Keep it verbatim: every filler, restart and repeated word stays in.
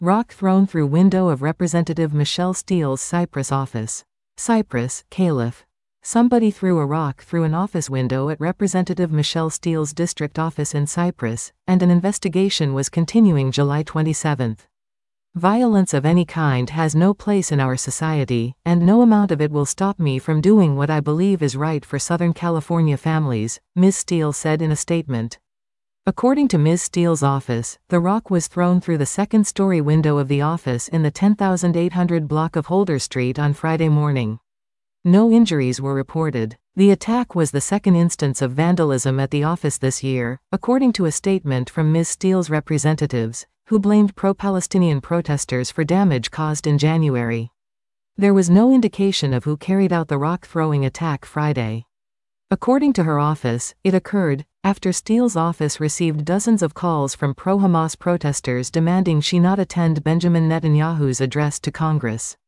Rock thrown through window of Representative Michelle Steele's Cyprus office. Cyprus, Caliph. Somebody threw a rock through an office window at Representative Michelle Steele's district office in Cyprus, and an investigation was continuing July twenty-seventh. Violence of any kind has no place in our society, and no amount of it will stop me from doing what I believe is right for Southern California families, Miz Steele said in a statement. According to Miz Steele's office, the rock was thrown through the second-story window of the office in the ten thousand eight hundred block of Holder Street on Friday morning. No injuries were reported. The attack was the second instance of vandalism at the office this year, according to a statement from Miz Steele's representatives, who blamed pro-Palestinian protesters for damage caused in January. There was no indication of who carried out the rock-throwing attack Friday. According to her office, it occurred after Steele's office received dozens of calls from pro-Hamas protesters demanding she not attend Benjamin Netanyahu's address to Congress.